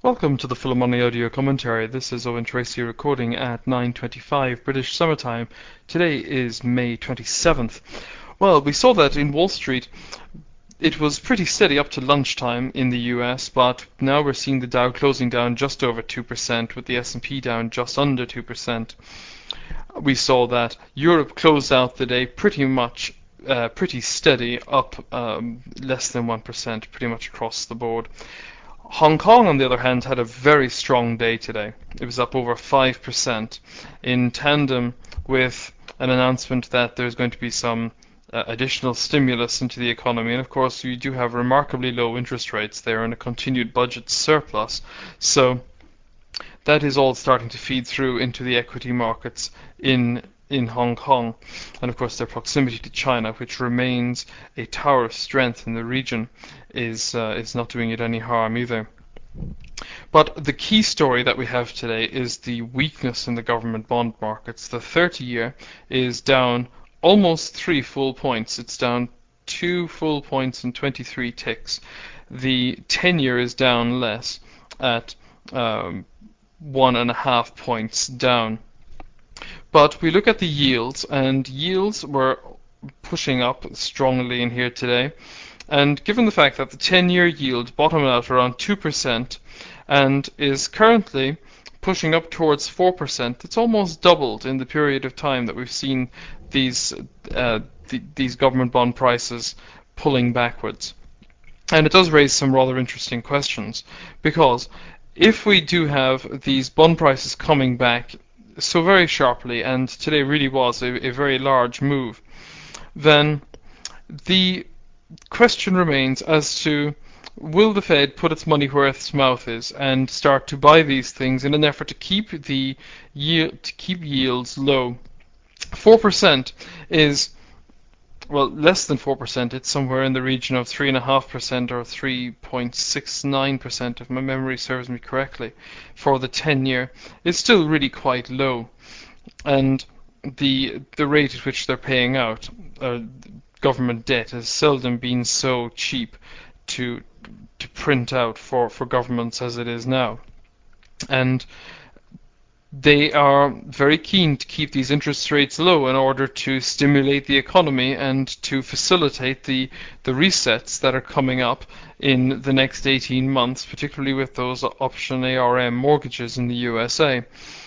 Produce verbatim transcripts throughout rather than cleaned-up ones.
Welcome to the Full Money audio commentary. This is Owen Tracy recording at nine twenty-five British summertime. Today is May twenty-seventh. Well, we saw that in Wall Street it was pretty steady up to lunchtime in the U S, but now we're seeing the Dow closing down just over two percent with the S and P down just under two percent. We saw that Europe closed out the day pretty much uh, pretty steady, up um, less than one percent pretty much across the board. Hong Kong, on the other hand, had a very strong day today. It was up over five percent in tandem with an announcement that there's going to be some uh, additional stimulus into the economy. And of course, we do have remarkably low interest rates there and a continued budget surplus. So that is all starting to feed through into the equity markets in in Hong Kong, and of course their proximity to China, which remains a tower of strength in the region, is uh, is not doing it any harm either. But the key story that we have today is the weakness in the government bond markets. The thirty-year is down almost three full points. It's down two full points and twenty-three ticks. The ten-year is down less, at um, one and a half points down. But we look at the yields, and yields were pushing up strongly in here today. And given the fact that the ten-year yield bottomed out around two percent and is currently pushing up towards four percent, it's almost doubled in the period of time that we've seen these uh, th these government bond prices pulling backwards. And it does raise some rather interesting questions, because if we do have these bond prices coming back so very sharply, and today really was a, a very large move, then the question remains as to, will the Fed put its money where its mouth is and start to buy these things in an effort to keep the yield, to keep yields low? Four percent is, well, less than four percent. It's somewhere in the region of three and a half percent or three point six nine percent, if my memory serves me correctly, for the ten-year. It's still really quite low, and the the rate at which they're paying out uh, government debt has seldom been so cheap to to print out for for governments as it is now, and they are very keen to keep these interest rates low in order to stimulate the economy and to facilitate the the resets that are coming up in the next eighteen months, particularly with those option A R M mortgages in the U S A.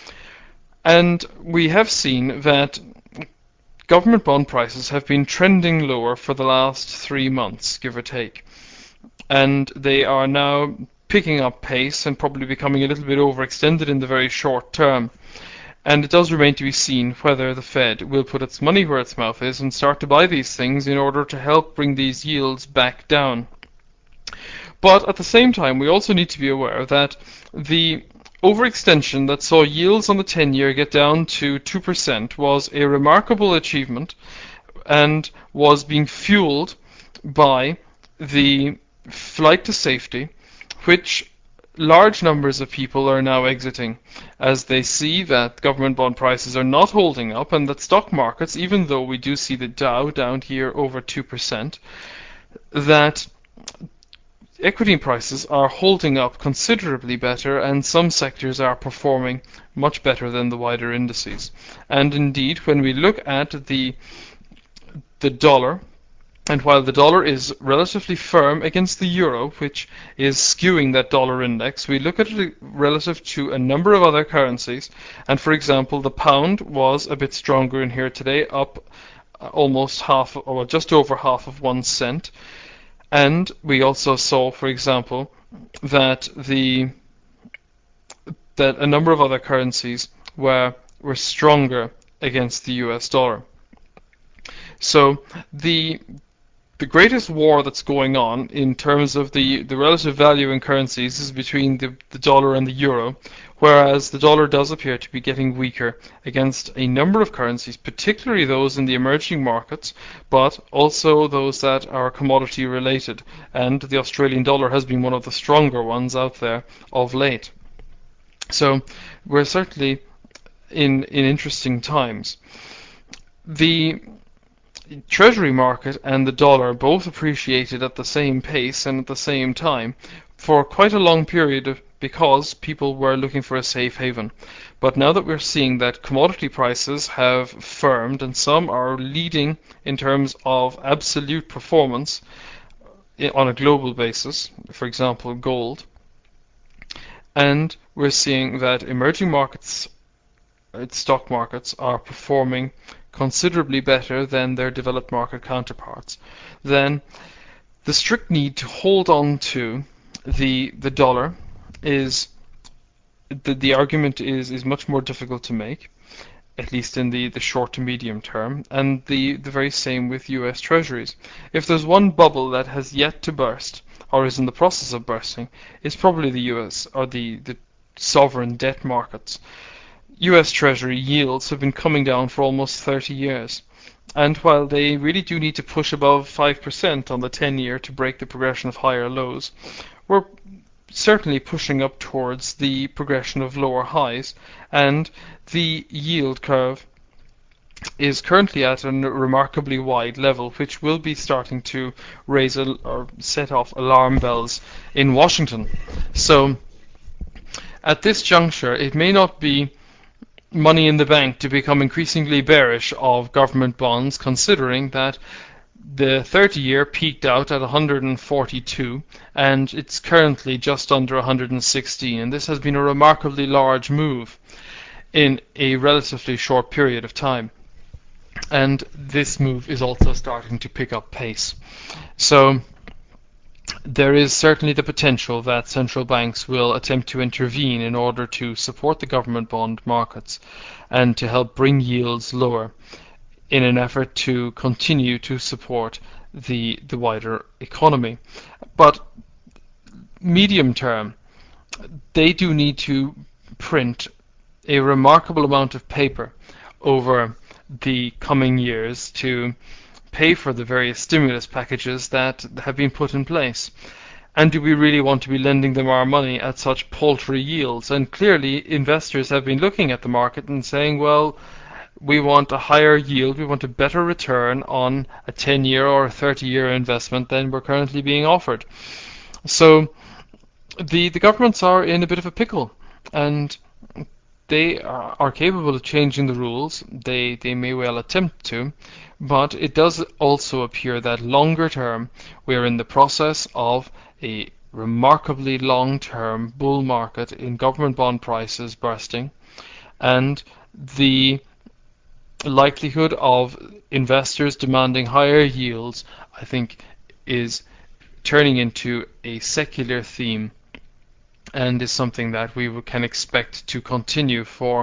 And we have seen that government bond prices have been trending lower for the last three months, give or take. And they are now picking up pace and probably becoming a little bit overextended in the very short term. And it does remain to be seen whether the Fed will put its money where its mouth is and start to buy these things in order to help bring these yields back down. But at the same time, we also need to be aware that the overextension that saw yields on the ten-year get down to two percent was a remarkable achievement and was being fueled by the flight to safety, which large numbers of people are now exiting as they see that government bond prices are not holding up, and that stock markets, even though we do see the Dow down here over two percent, that equity prices are holding up considerably better, and some sectors are performing much better than the wider indices. And indeed, when we look at the the dollar, and while the dollar is relatively firm against the euro, which is skewing that dollar index, we look at it relative to a number of other currencies. And for example, the pound was a bit stronger in here today, up almost half, or just over half of one cent. And we also saw, for example, that the that a number of other currencies were were stronger against the U S dollar. So the The greatest war that's going on in terms of the, the relative value in currencies is between the, the dollar and the euro, whereas the dollar does appear to be getting weaker against a number of currencies, particularly those in the emerging markets, but also those that are commodity related, and the Australian dollar has been one of the stronger ones out there of late. So we're certainly in, in interesting times. The Treasury market and the dollar both appreciated at the same pace and at the same time for quite a long period of because people were looking for a safe haven. But now that we're seeing that commodity prices have firmed and some are leading in terms of absolute performance on a global basis, for example gold, and we're seeing that emerging markets, stock markets, are performing considerably better than their developed market counterparts, then the strict need to hold on to the the dollar is the, the argument is is much more difficult to make, at least in the, the short to medium term, and the, the very same with U S Treasuries. If there's one bubble that has yet to burst, or is in the process of bursting, it's probably the U S or the, the sovereign debt markets. U S Treasury yields have been coming down for almost thirty years. And while they really do need to push above five percent on the ten-year to break the progression of higher lows, we're certainly pushing up towards the progression of lower highs, and the yield curve is currently at a remarkably wide level, which will be starting to raise a, or set off alarm bells in Washington. So at this juncture, it may not be money in the bank to become increasingly bearish of government bonds, considering that the thirty-year peaked out at one hundred forty-two and it's currently just under one hundred sixteen, and this has been a remarkably large move in a relatively short period of time. And this move is also starting to pick up pace. So there is certainly the potential that central banks will attempt to intervene in order to support the government bond markets and to help bring yields lower in an effort to continue to support the the wider economy. But medium term, they do need to print a remarkable amount of paper over the coming years to pay for the various stimulus packages that have been put in place. And do we really want to be lending them our money at such paltry yields? And clearly investors have been looking at the market and saying, well, we want a higher yield, we want a better return on a ten-year or a thirty-year investment than we're currently being offered. So the, the governments are in a bit of a pickle, and they are, are capable of changing the rules. They, they may well attempt to, but it does also appear that longer term we are in the process of a remarkably long-term bull market in government bond prices bursting, and the likelihood of investors demanding higher yields, I think, is turning into a secular theme and is something that we can expect to continue for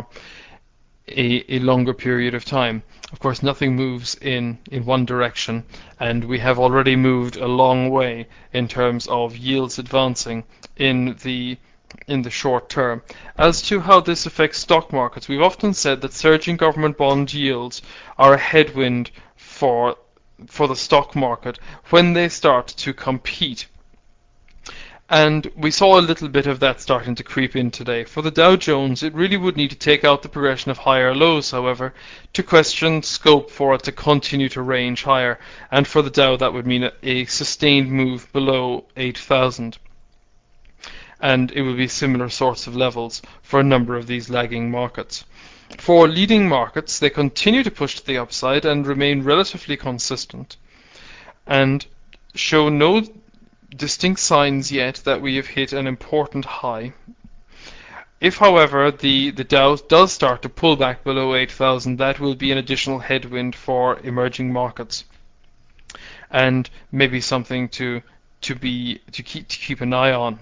a, a longer period of time. Of course, nothing moves in, in one direction, and we have already moved a long way in terms of yields advancing in the in the short term. As to how this affects stock markets, we've often said that surging government bond yields are a headwind for for the stock market when they start to compete. And we saw a little bit of that starting to creep in today. For the Dow Jones, it really would need to take out the progression of higher lows, however, to question scope for it to continue to range higher. And for the Dow, that would mean a, a sustained move below eight thousand. And it will be similar sorts of levels for a number of these lagging markets. For leading markets, they continue to push to the upside and remain relatively consistent, and show no distinct signs yet that we have hit an important high. If, however, the, the Dow does start to pull back below eight thousand, that will be an additional headwind for emerging markets, and maybe something to to be to keep to keep an eye on.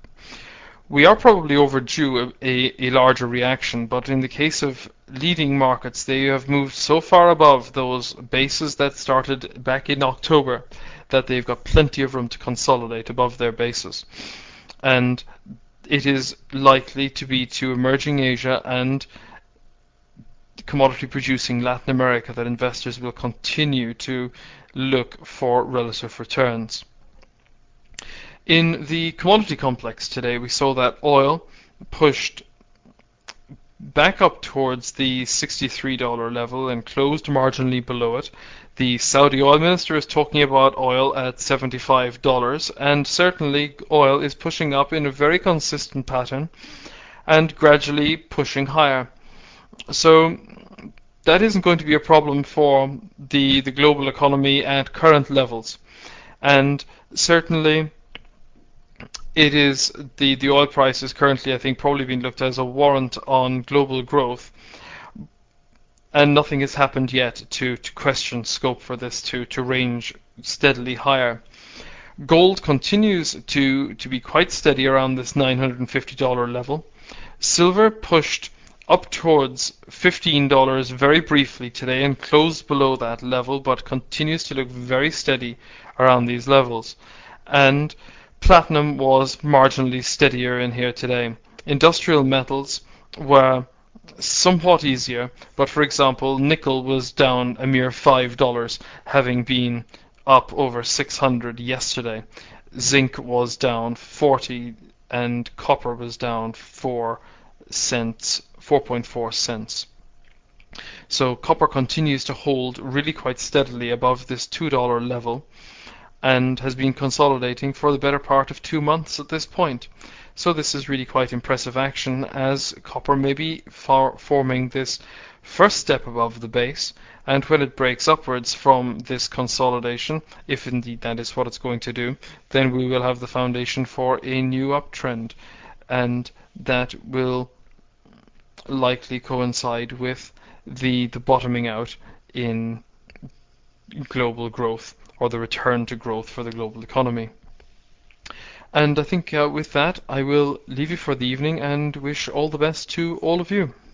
We are probably overdue a, a, a larger reaction, but in the case of leading markets, they have moved so far above those bases that started back in October that they've got plenty of room to consolidate above their bases. And it is likely to be to emerging Asia and commodity producing Latin America that investors will continue to look for relative returns. In the commodity complex today, we saw that oil pushed back up towards the sixty-three dollar level and closed marginally below it. The Saudi oil minister is talking about oil at seventy-five dollars, and certainly oil is pushing up in a very consistent pattern and gradually pushing higher. So that isn't going to be a problem for the, the global economy at current levels. And certainly it is the, the oil price is currently, I think, probably being looked at as a warrant on global growth. And nothing has happened yet to, to question scope for this to, to range steadily higher. Gold continues to, to be quite steady around this nine hundred fifty dollars level. Silver pushed up towards fifteen dollars very briefly today and closed below that level, but continues to look very steady around these levels. And platinum was marginally steadier in here today. Industrial metals were somewhat easier, but for example, nickel was down a mere five dollars, having been up over six hundred yesterday. Zinc was down forty, and copper was down four cents, four point four cents. So copper continues to hold really quite steadily above this two dollar level, and has been consolidating for the better part of two months at this point. So this is really quite impressive action, as copper may be for forming this first step above the base, and when it breaks upwards from this consolidation, if indeed that is what it's going to do, then we will have the foundation for a new uptrend, and that will likely coincide with the, the bottoming out in global growth, or the return to growth for the global economy. And I think uh, with that, I will leave you for the evening and wish all the best to all of you.